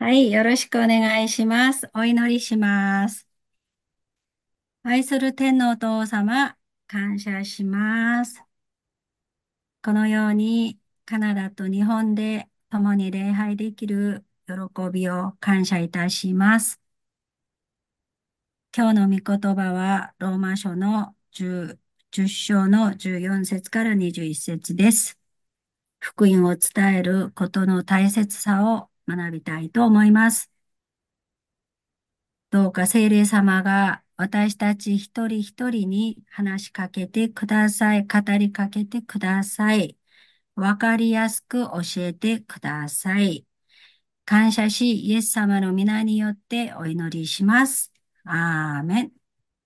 はい、よろしくお願いします。お祈りします。愛する天のお父様、感謝します。このようにカナダと日本で共に礼拝できる喜びを感謝いたします。今日の御言葉はローマ書の10章の14節から21節です。福音を伝えることの大切さを学びたいと思います。どうか聖霊様が私たち一人一人に話しかけてください。語りかけてください。わかりやすく教えてください。感謝し、イエス様の皆によってお祈りします。アーメン。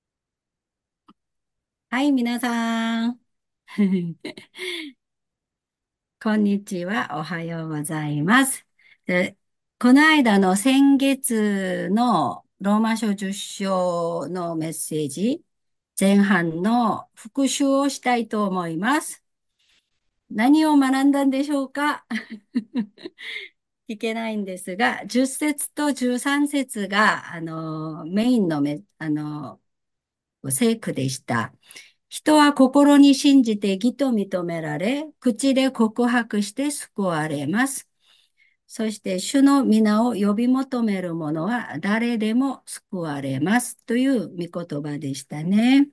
はい、皆さん。こんにちは。おはようございます。で、この間の先月のローマ書10章のメッセージ、前半の復習をしたいと思います。何を学んだんでしょうか？聞けないんですが、10節と13節が、メインの聖句でした。人は心に信じて義と認められ、口で告白して救われます。そして、主の皆を呼び求める者は誰でも救われますという御言葉でしたね。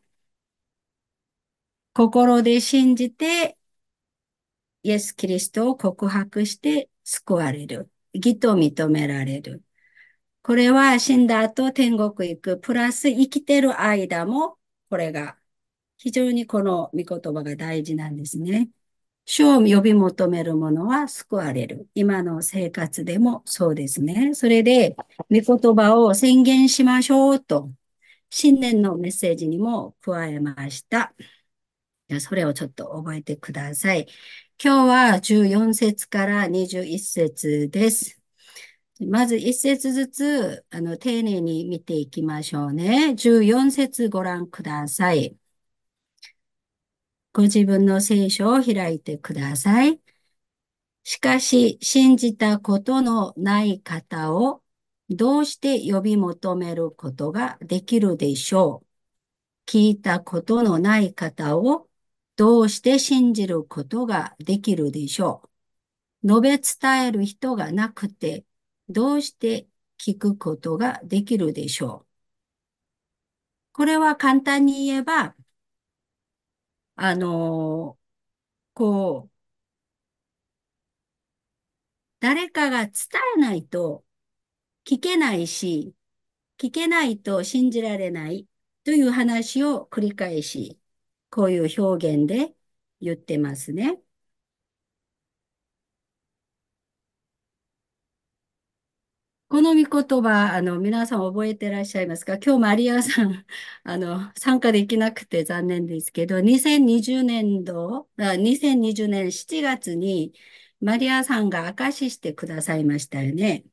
心で信じて、イエス・キリストを告白して救われる。義と認められる。これは死んだ後天国行く、プラス生きてる間も、これが非常にこの御言葉が大事なんですね。主を呼び求める者は救われる。今の生活でもそうですね。それで、御言葉を宣言しましょうと、新年のメッセージにも加えました。それをちょっと覚えてください。今日は14節から21節です。まず1節ずつ、丁寧に見ていきましょうね。14節ご覧ください。ご自分の聖書を開いてください。しかし、信じたことのない方をどうして呼び求めることができるでしょう。聞いたことのない方をどうして信じることができるでしょう。述べ伝える人がなくて、どうして聞くことができるでしょう。これは簡単に言えば、あの、こう、誰かが伝えないと聞けないし、聞けないと信じられないという話を繰り返し、こういう表現で言ってますね。この御言葉、皆さん覚えてらっしゃいますか？今日マリアさん、参加できなくて残念ですけど、20202020年7月にマリアさんが証ししてくださいましたよね。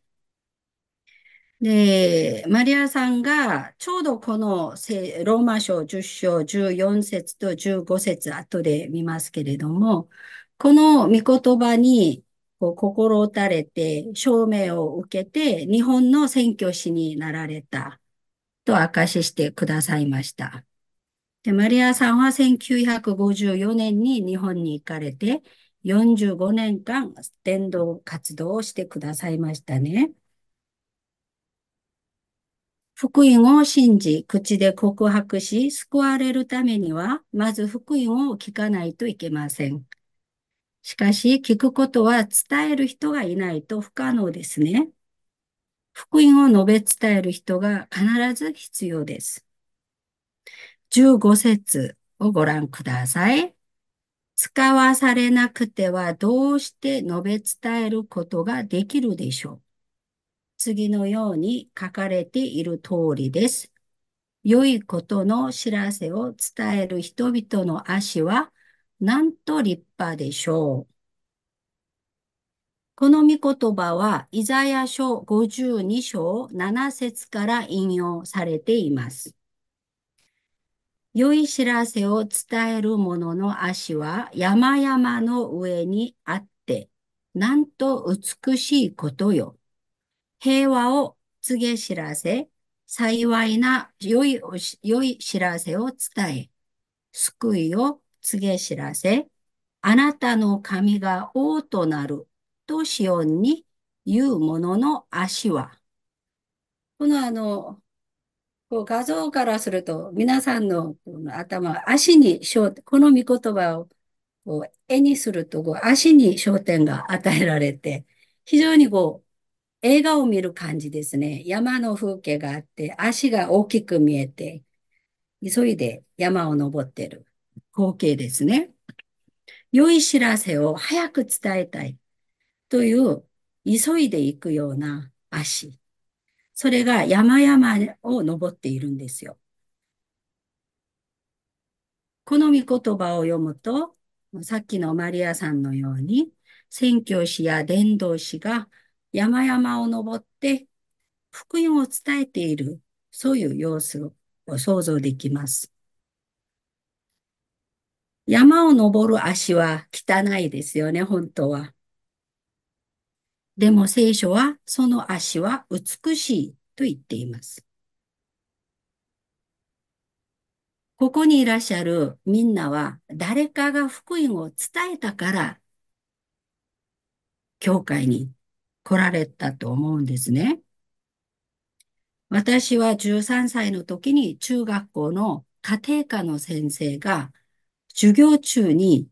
で、マリアさんがちょうどこのローマ書10章14節と15節後で見ますけれども、この御言葉にこう心打たれて証明を受けて日本の宣教師になられたと証ししてくださいました。で、マリアさんは1954年に日本に行かれて45年間伝道活動をしてくださいましたね。福音を信じ、口で告白し、救われるためには、まず福音を聞かないといけません。しかし、聞くことは伝える人がいないと不可能ですね。福音を述べ伝える人が必ず必要です。15節をご覧ください。使わされなくてはどうして述べ伝えることができるでしょう。次のように書かれている通りです。良いことの知らせを伝える人々の足は、なんと立派でしょう。この御言葉は、イザヤ書52章7節から引用されています。良い知らせを伝える者の足は山々の上にあって、なんと美しいことよ。 平和を告げ知らせ、幸いな良い知らせを伝え、救いを告げ知らせ、あなたの神が王となるとシオンに言う者の足は、このこう画像からすると、皆さんのこの頭、足にこの御言葉をこう絵にすると、こう足に焦点が与えられて、非常にこう映画を見る感じですね。山の風景があって、足が大きく見えて、急いで山を登っている光景ですね。良い知らせを早く伝えたいという、急いで行くような足。それが山々を登っているんですよ。この御言葉を読むと、さっきのマリアさんのように、宣教師や伝道師が山々を登って福音を伝えている、そういう様子を想像できます。山を登る足は汚いですよね、本当は。でも聖書はその足は美しいと言っています。ここにいらっしゃるみんなは誰かが福音を伝えたから教会に来られたと思うんですね。私は13歳の時に中学校の家庭科の先生が授業中に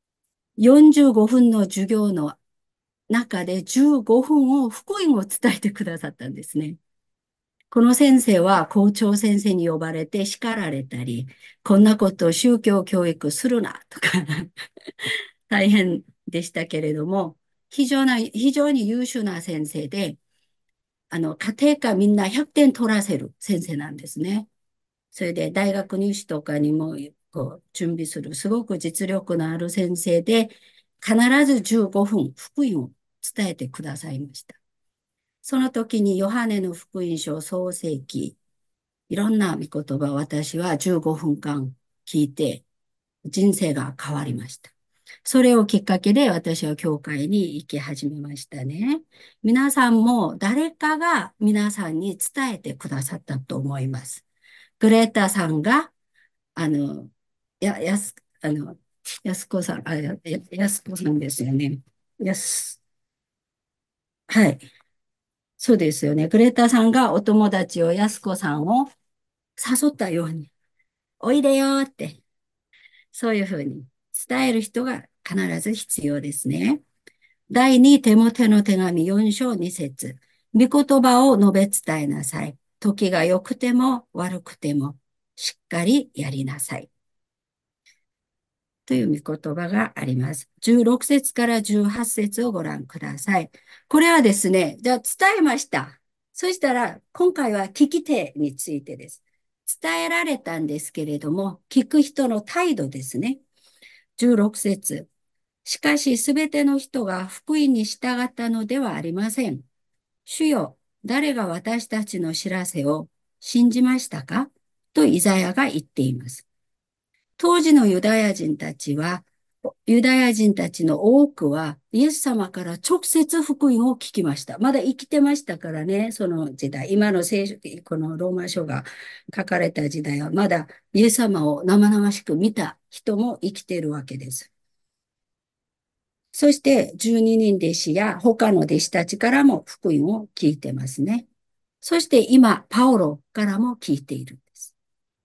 45分の授業の中で15分を福音を伝えてくださったんですね。この先生は校長先生に呼ばれて叱られたり、こんなことを宗教教育するなとか大変でしたけれども、非常に優秀な先生で、家庭科みんな100点取らせる先生なんですね。それで大学入試とかにもこう準備するすごく実力のある先生で、必ず15分福音を伝えてくださいました。その時にヨハネの福音書創世記、いろんな御言葉を私は15分間聞いて人生が変わりました。それをきっかけで私は教会に行き始めましたね。皆さんも誰かが皆さんに伝えてくださったと思います。グレータさんが、あの、や、やす、あの、やすこさん、やすこさんですよね。やす、はい。そうですよね。グレータさんがお友達を、やすこさんを誘ったように、おいでよって、そういうふうに伝える人が必ず必要ですね。第2テモテの手紙4章2節。御言葉を述べ伝えなさい。時が良くても悪くてもしっかりやりなさい。という御言葉があります。16節から18節をご覧ください。これはですね、じゃあ伝えました。そしたら、今回は聞き手についてです。伝えられたんですけれども、聞く人の態度ですね。16節。しかし、すべての人が福音に従ったのではありません。主よ、誰が私たちの知らせを信じましたかとイザヤが言っています。当時のユダヤ人たちの多くは、イエス様から直接福音を聞きました。まだ生きてましたからね、その時代。今の聖書、このローマ書が書かれた時代は、まだイエス様を生々しく見た人も生きているわけです。そして12人弟子や他の弟子たちからも福音を聞いてますね。そして今、パオロからも聞いているんです。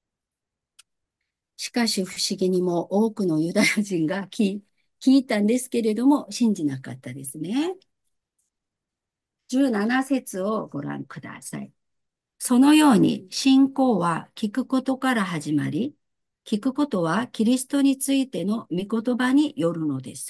しかし不思議にも多くのユダヤ人が聞いたんですけれども、信じなかったですね。17節をご覧ください。そのように信仰は聞くことから始まり、聞くことはキリストについての御言葉によるのです。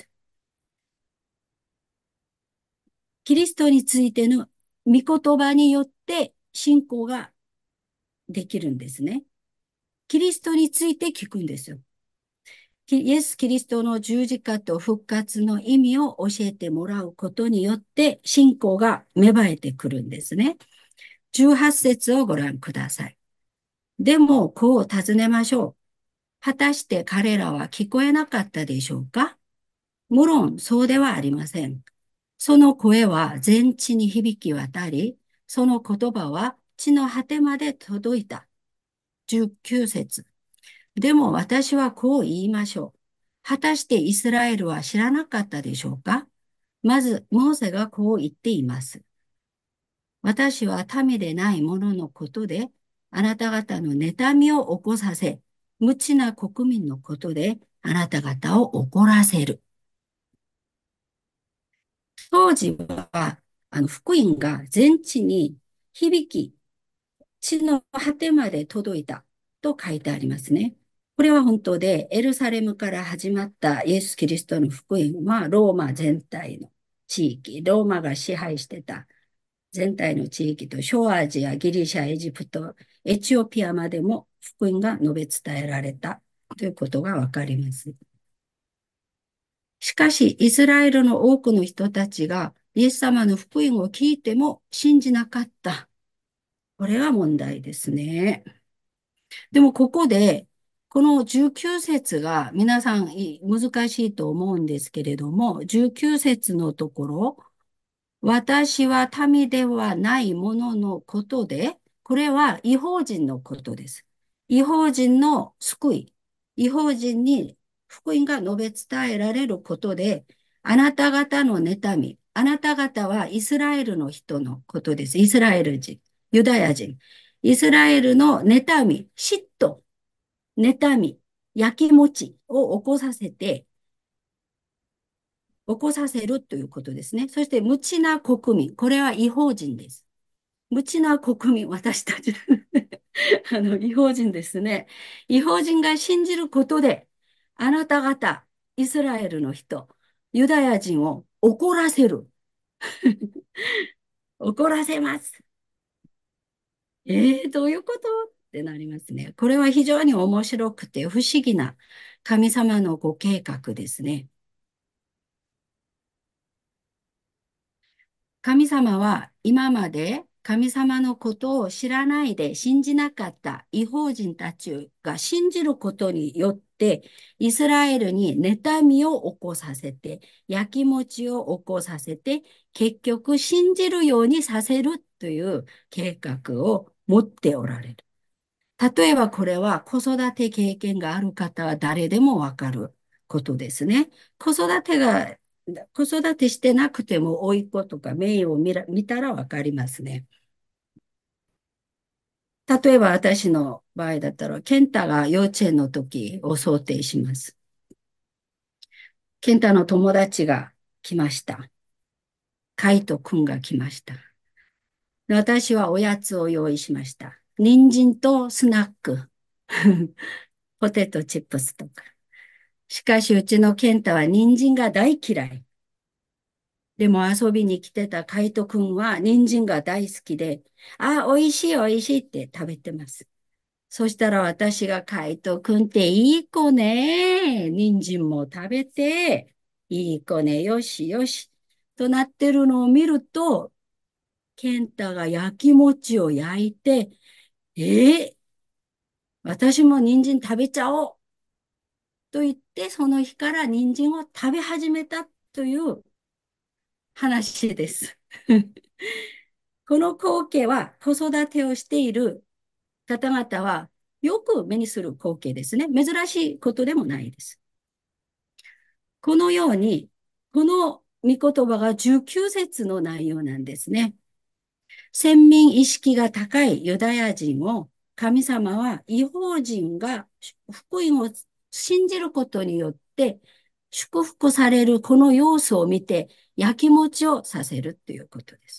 キリストについての御言葉によって信仰ができるんですね。キリストについて聞くんですよ。イエス・キリストの十字架と復活の意味を教えてもらうことによって信仰が芽生えてくるんですね。18節をご覧ください。でも、こう尋ねましょう。果たして彼らは聞こえなかったでしょうか？無論そうではありません。その声は全地に響き渡り、 その言葉は地の果てまで届いた。19節。でも私はこう言いましょう。果たしてイスラエルは知らなかったでしょうか？まず、モーセがこう言っています。私は民でない者のことで、あなた方の妬みを起こさせ、無知な国民のことで、あなた方を怒らせる。当時は、福音が全地に響き、地の果てまで届いたと書いてありますね。これは本当で、エルサレムから始まったイエス・キリストの福音は、ローマ全体の地域、ローマが支配してた全体の地域と、小アジア、ギリシャ、エジプト、エチオピアまでも福音が述べ伝えられたということがわかります。しかし、イスラエルの多くの人たちがイエス様の福音を聞いても信じなかった。これは問題ですね。でもここで、この19節が皆さん難しいと思うんですけれども、19節のところ、私は民ではないもののことで、これは違法人のことです。違法人の救い、違法人に福音が述べ伝えられることで、あなた方の妬み、あなた方はイスラエルの人のことです。イスラエル人、ユダヤ人。イスラエルの妬み、嫉妬、妬み、焼きもちを起こさせて、起こさせるということですね。そして無知な国民。これは違法人です。無知な国民、私たち違法人ですね。違法人が信じることで、あなた方、イスラエルの人、ユダヤ人を怒らせる。怒らせます。どういうことってなりますね。これは非常に面白くて不思議な神様のご計画ですね。神様は今まで神様のことを知らないで信じなかった異邦人たちが信じることによってイスラエルに妬みを起こさせて、焼きもちを起こさせて、結局信じるようにさせるという計画を持っておられる。例えばこれは子育て経験がある方は誰でもわかることですね。子育てしてなくても甥っ子とか姪を見たらわかりますね。例えば私の場合だったら、健太が幼稚園の時を想定します。健太の友達が来ました。カイトくんが来ました。私はおやつを用意しました。人参とスナック。ポテトチップスとか。しかし、うちの健太は人参が大嫌い。でも遊びに来てたカイトくんは人参が大好きで、あ、美味しい美味しいって食べてます。そしたら私がカイトくんっていい子ね。人参も食べて、いい子ね。よしよし。となってるのを見ると、健太が焼き餅を焼いて、えー私も人参食べちゃおうと言って、その日から人参を食べ始めたという話です。この光景は子育てをしている方々はよく目にする光景ですね。珍しいことでもないです。このように、この御言葉が19節の内容なんですね。先民意識が高いユダヤ人を神様は違法人が福音を信じることによって祝福されるこの要素を見て焼きもちをさせるということです。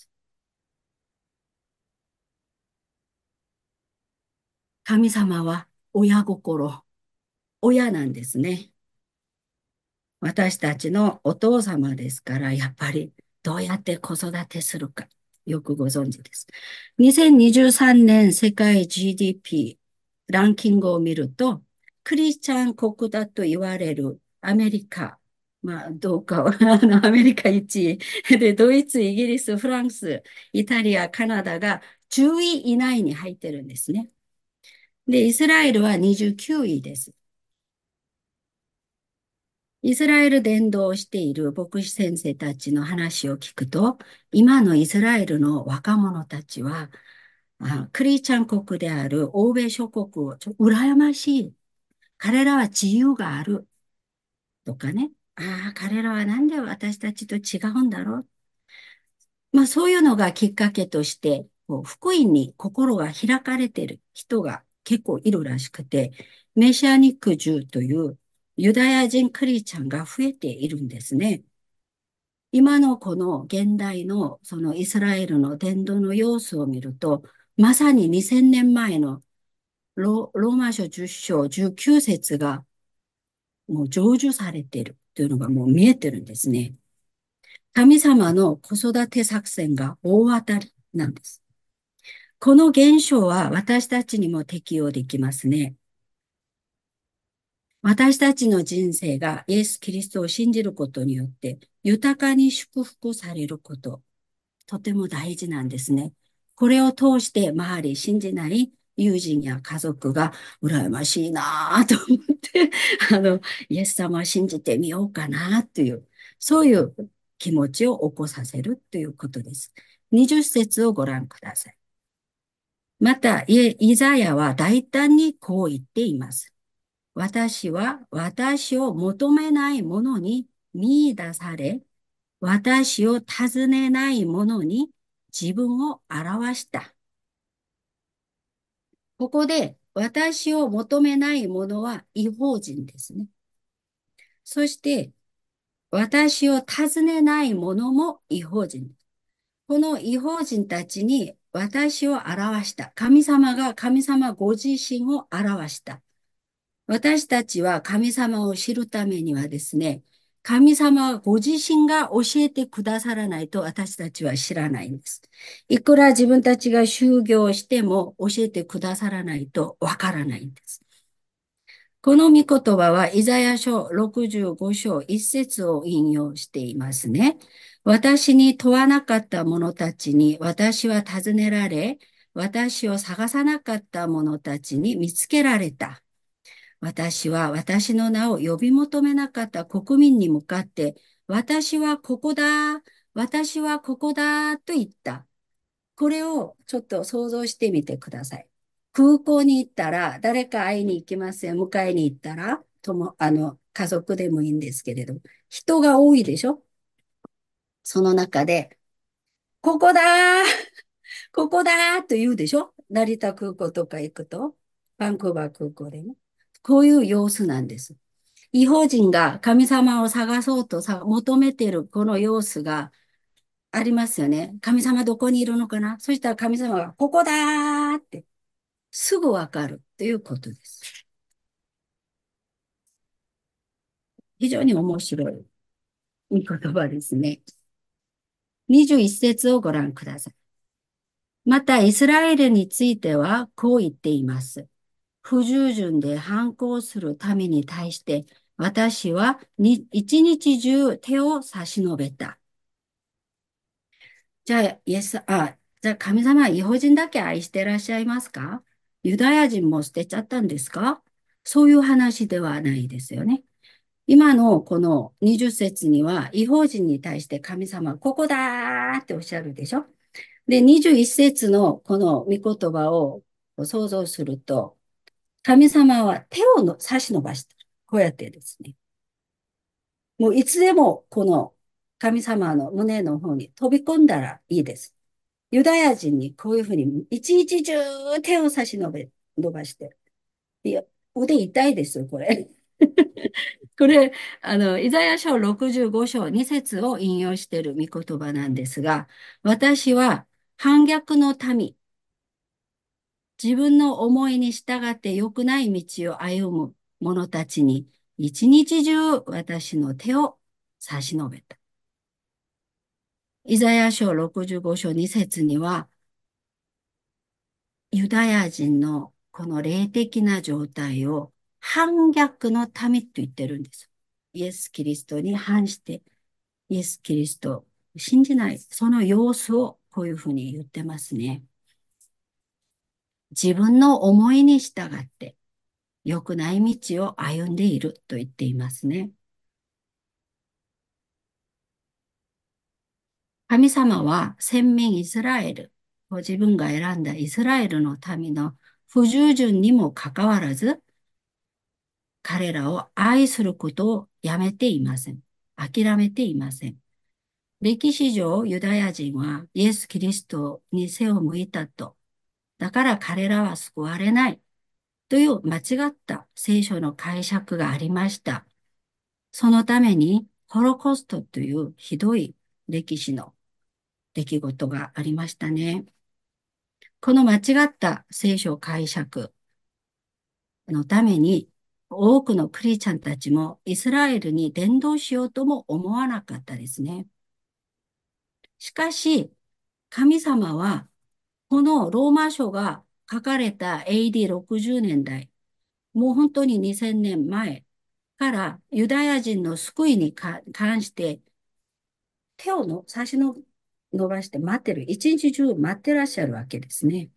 神様は親心、親なんですね。私たちのお父様ですから、やっぱりどうやって子育てするか、よくご存知です。2023年世界 GDP ランキングを見ると、クリスチャン国だと言われるアメリカ、まあ、どうか、アメリカ1位で、ドイツ、イギリス、フランス、イタリア、カナダが10位以内に入ってるんですね。で、イスラエルは29位です。 イスラエル伝道をしている牧師先生たちの話を聞くと、今のイスラエルの若者たちは、クリスチャン国である欧米諸国を羨ましい。彼らは自由がある。とかね。彼らはなんで私たちと違うんだろう。まあそういうのがきっかけとして、こう福音に心が開かれている人が結構いるらしくて、メシアニック人というユダヤ人クリスチャンが増えているんですね。今のこの現代のそのイスラエルの伝道の様子を見ると、まさに2000年前のローマ書10章19節がもう成就されているというのがもう見えてるんですね。神様の子育て作戦が大当たりなんです。この現象は私たちにも適用できますね。私たちの人生がイエス・キリストを信じることによって豊かに祝福されること、とても大事なんですね。これを通して周り信じない友人や家族が羨ましいなぁと思って、イエス様を信じてみようかなという、そういう気持ちを起こさせるということです。20節をご覧ください。また、イザヤは大胆にこう言っています。私は私を求めないものに見出され、私を尋ねないものに自分を表した。ここで私を求めないものは異邦人ですね。そして私を尋ねないものも異邦人。この異邦人たちに私を表した。神様が神様ご自身を表した。私たちは神様を知るためにはですね、神様ご自身が教えてくださらないと私たちは知らないんです。いくら自分たちが修行しても教えてくださらないとわからないんです。この御言葉はイザヤ書65章1節を引用していますね。私に問わなかった者たちに私は尋ねられ、私を探さなかった者たちに見つけられた。私は私の名を呼び求めなかった国民に向かって、私はここだ、私はここだと言った。これをちょっと想像してみてください。空港に行ったら、誰か会いに行きますよ。迎えに行ったら、家族でもいいんですけれど、人が多いでしょ。その中で、ここだー、ここだーと言うでしょ。成田空港とか行くと、バンクーバー空港でも。こういう様子なんです。異邦人が神様を探そうと求めているこの様子がありますよね。神様どこにいるのかな。そしたら神様がここだーってすぐわかるということです。非常に面白い言葉ですね。21節をご覧ください。また、イスラエルについてはこう言っています。不従順で反抗する民に対して、私は一日中手を差し伸べた。じゃあ、じゃあ神様は違法人だけ愛してらっしゃいますか？ユダヤ人も捨てちゃったんですか？そういう話ではないですよね。今のこの20節には、違法人に対して神様はここだーっておっしゃるでしょ。で、21節のこの御言葉を想像すると、神様は手を差し伸ばしてる。こうやってですね。もういつでもこの神様の胸の方に飛び込んだらいいです。ユダヤ人にこういうふうに一日中手を差し伸ばして。いや、腕痛いですよ、これ。これ、イザヤ書65章2節を引用している御言葉なんですが、私は反逆の民、自分の思いに従って良くない道を歩む者たちに、一日中私の手を差し伸べた。イザヤ書65章2節には、ユダヤ人のこの霊的な状態を反逆の民と言ってるんです。イエス・キリストに反して、イエス・キリストを信じない、その様子をこういうふうに言ってますね。自分の思いに従って、良くない道を歩んでいると言っていますね。 神様は先民イスラエル、ご自分が選んだイスラエルの民の不従順にもかかわらず、彼らを愛することをやめていません。諦めていません。歴史上、ユダヤ人はイエス・キリストに背を向いたと。だから彼らは救われない。という間違った聖書の解釈がありました。そのために、ホロコーストというひどい歴史の出来事がありましたね。この間違った聖書解釈のために、多くのクリスチャンたちもイスラエルに伝道しようとも思わなかったですね。しかし、神様は、このローマ書が書かれた AD60 年代、もう本当に2000年前からユダヤ人の救いに関して手を差し伸ばして待ってる。一日中待ってらっしゃるわけですね。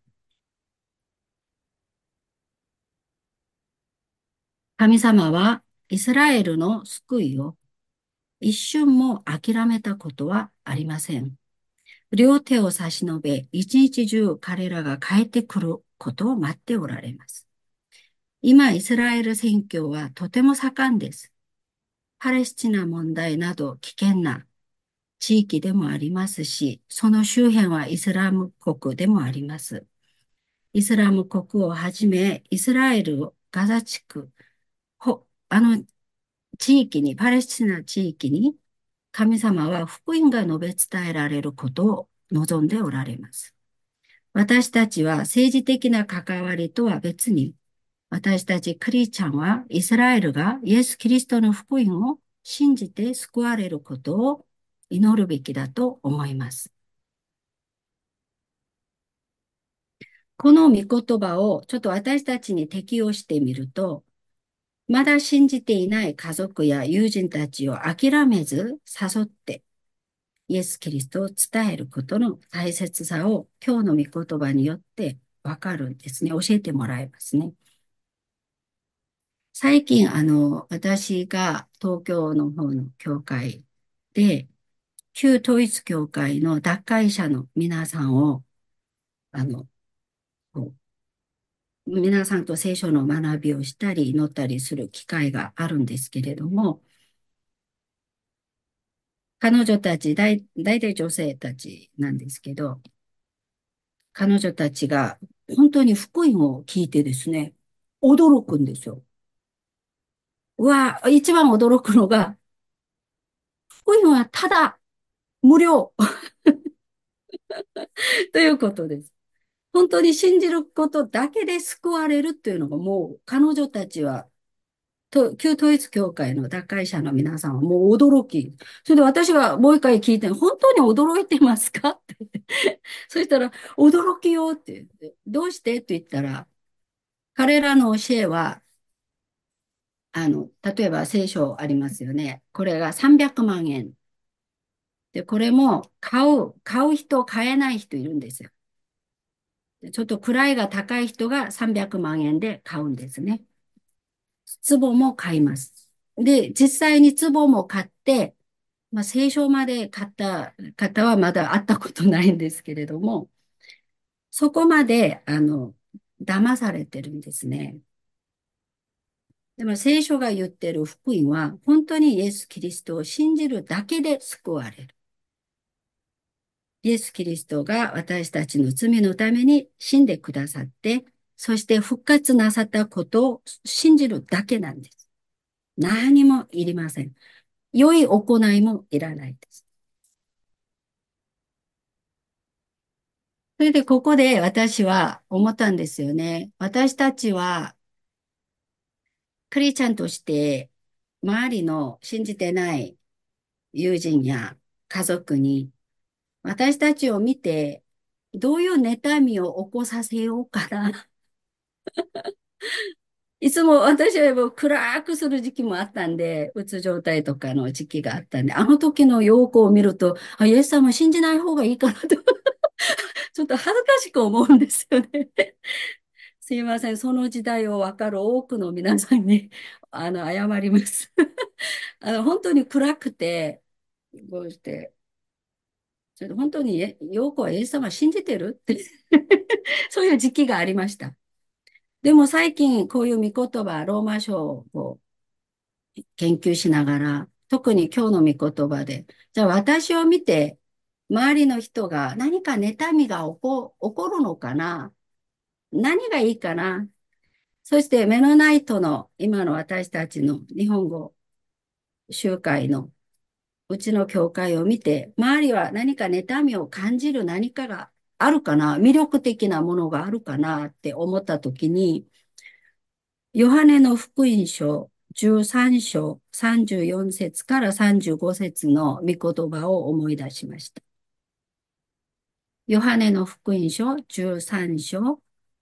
神様はイスラエルの救いを一瞬も諦めたことはありません。両手を差し伸べ、一日中彼らが帰ってくることを待っておられます。今、イスラエル宣教はとても盛んです。パレスチナ問題など危険な地域でもありますし、その周辺はイスラム国でもあります。イスラム国をはじめ、イスラエル、ガザ地区、あの地域に、パレスチナ地域に、神様は福音が述べ伝えられることを望んでおられます。私たちは政治的な関わりとは別に、私たちクリスチャンはイスラエルがイエス・キリストの福音を信じて救われることを祈るべきだと思います。この御言葉をちょっと私たちに適用してみると、まだ信じていない家族や友人たちを諦めず誘ってイエス・キリストを伝えることの大切さを今日の御言葉によってわかるんですね。教えてもらえますね。最近、私が東京の方の教会で、旧統一教会の脱会者の皆さんを、あの、こ皆さんと聖書の学びをしたり、祈ったりする機会があるんですけれども、彼女たち、大体女性たちなんですけど、彼女たちが本当に福音を聞いてですね、驚くんですよ。一番驚くのが、福音はただ、無料ということです。本当に信じることだけで救われるっていうのがもう彼女たちは旧統一教会の脱会者の皆さんはもう驚き。それで私がもう一回聞いて、本当に驚いてますかって。そしたら、驚きよって言って、どうしてって言ったら、彼らの教えは、例えば聖書ありますよね。これが300万円。で、これも買う人、買えない人いるんですよ。ちょっと位が高い人が300万円で買うんですね。壺も買います。で、実際に壺も買って、まあ、聖書まで買った方はまだ会ったことないんですけれども、そこまで、騙されてるんですね。でも聖書が言ってる福音は、本当にイエス・キリストを信じるだけで救われる。イエス・キリストが私たちの罪のために死んでくださって、そして復活なさったことを信じるだけなんです。何もいりません。良い行いもいらないです。それでここで私は思ったんですよね。私たちはクリスチャンとして周りの信じてない友人や家族に私たちを見てどういう妬みを起こさせようかな。いつも私はもう暗くする時期もあったんで、うつ状態とかの時期があったんで、あの時の陽子を見ると、イエス様信じない方がいいかなとちょっと恥ずかしく思うんですよね。すいません。その時代を分かる多くの皆さんに、謝ります。本当に暗くて、こうして、 本当に陽子はイエス様信じてるってそういう時期がありました。でも最近こういう御言葉、ローマ書をこう研究しながら、特に今日の御言葉で、じゃあ私を見て、周りの人が何か妬みが起こるのかな、何がいいかな。そしてメノナイトの今の私たちの日本語集会のうちの教会を見て、周りは何か妬みを感じる何かがあるかな、魅力的なものがあるかなって思ったときに、ヨハネの福音書13章34節から35節の御言葉を思い出しました。ヨハネの福音書13章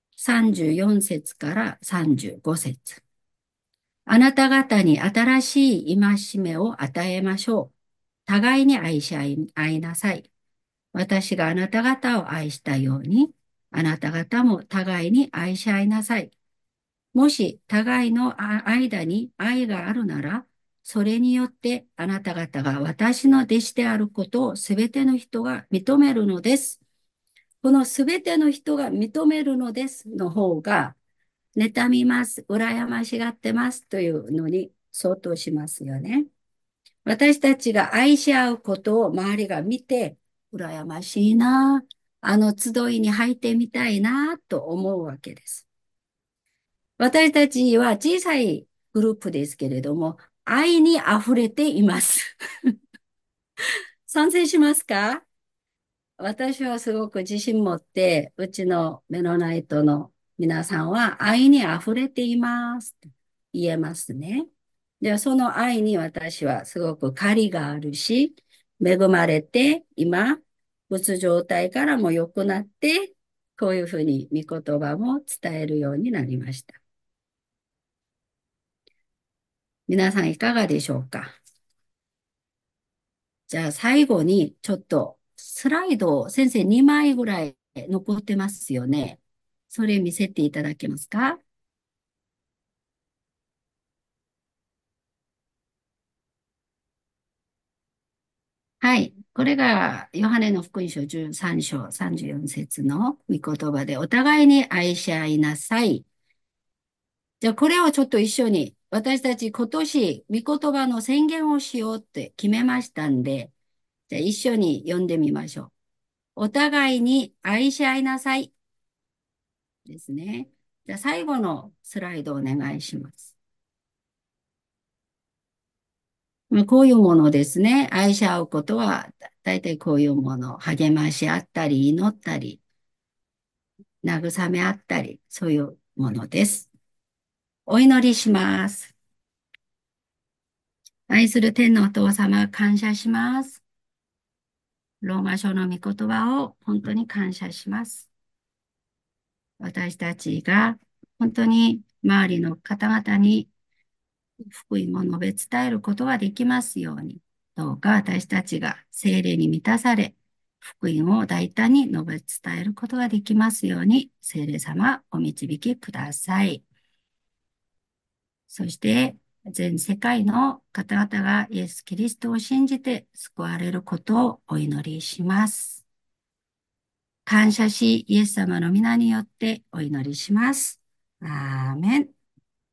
34節から35節。あなた方に新しい戒めを与えましょう。互いに愛なさい。私があなた方を愛したように、あなた方も互いに愛し合いなさい。もし互いの間に愛があるなら、それによってあなた方が私の弟子であることをすべての人が認めるのです。このすべての人が認めるのですの方が、妬みます、羨ましがってますというのに相当しますよね。私たちが愛し合うことを周りが見て、羨ましいな、あの集いに入ってみたいなと思うわけです。私たちは小さいグループですけれども、愛に溢れています。賛成しますか？私はすごく自信持って、うちのメノナイトの皆さんは愛に溢れていますって言えますね。で、その愛に私はすごく借りがあるし、恵まれて、今、うつ状態からも良くなって、こういうふうに御言葉も伝えるようになりました。皆さんいかがでしょうか？じゃあ最後にちょっとスライドを先生2枚ぐらい残ってますよね。それ見せていただけますか？はい。これがヨハネの福音書13章34節の御言葉で、お互いに愛し合いなさい。じゃあこれをちょっと一緒に、私たち今年御言葉の宣言をしようって決めましたんで、じゃあ一緒に読んでみましょう。お互いに愛し合いなさいですね。じゃあ最後のスライドお願いします。まあこういうものですね。愛し合うことは、だいたいこういうもの。励まし合ったり、祈ったり、慰め合ったり、そういうものです。お祈りします。愛する天のお父様、感謝します。ローマ書の御言葉を本当に感謝します。私たちが本当に周りの方々に福音を述べ伝えることができますように、どうか私たちが聖霊に満たされ、福音を大胆に述べ伝えることができますように、聖霊様お導きください。そして、全世界の方々がイエス・キリストを信じて救われることをお祈りします。感謝し、イエス様の皆によってお祈りします。アーメン。